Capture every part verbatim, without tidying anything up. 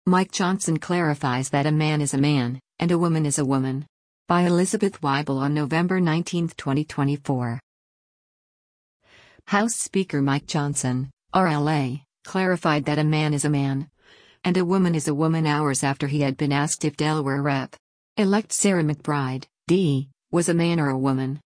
Mike Johnson clarifies that a man is a man, and a woman is a woman. By Elizabeth Weibel on November nineteenth, twenty twenty-four. House Speaker Mike Johnson, R L A, clarified that a man is a man, and a woman is a woman hours after he had been asked if Delaware Rep.-elect Sarah McBride, D, was a man or a woman.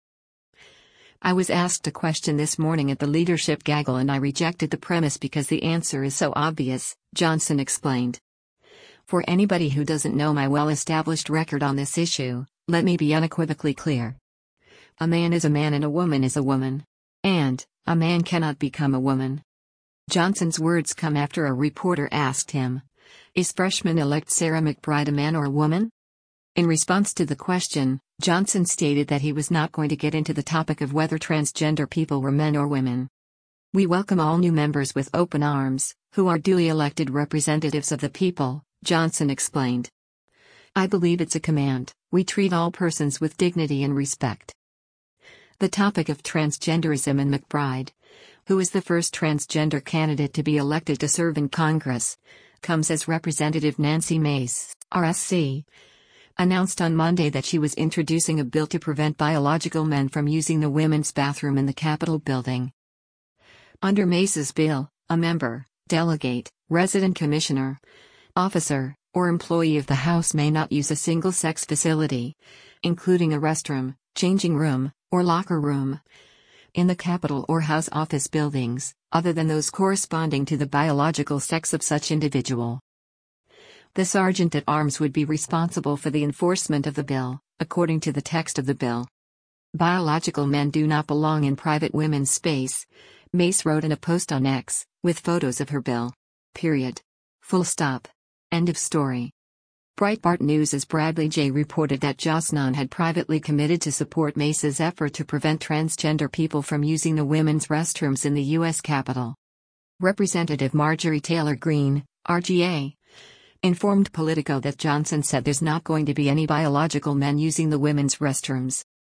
I was asked a question this morning at the leadership gaggle and I rejected the premise because the answer is so obvious, Johnson explained. For anybody who doesn't know my well-established record on this issue, let me be unequivocally clear. A man is a man and a woman is a woman. And, a man cannot become a woman. Johnson's words come after a reporter asked him, "Is freshman-elect Sarah McBride a man or a woman?" In response to the question, Johnson stated that he was not going to get into the topic of whether transgender people were men or women. "We welcome all new members with open arms, who are duly elected representatives of the people," Johnson explained. "I believe it's a command. We treat all persons with dignity and respect." The topic of transgenderism and McBride, who is the first transgender candidate to be elected to serve in Congress, comes as Representative Nancy Mace, R S C, announced on Monday that she was introducing a bill to prevent biological men from using the women's bathroom in the Capitol building. Under Mace's bill, a member, delegate, resident commissioner, officer, or employee of the House may not use a single-sex facility, including a restroom, changing room, or locker room, in the Capitol or House office buildings, other than those corresponding to the biological sex of such individual. The sergeant at arms would be responsible for the enforcement of the bill, according to the text of the bill. "Biological men do not belong in private women's space," Mace wrote in a post on X, with photos of her bill. Period. Full stop. End of story. Breitbart News' Bradley J. reported that Johnson had privately committed to support Mace's effort to prevent transgender people from using the women's restrooms in the U S Capitol. Representative Marjorie Taylor Greene, R G A, informed Politico that Johnson said there's not going to be any biological men using the women's restrooms.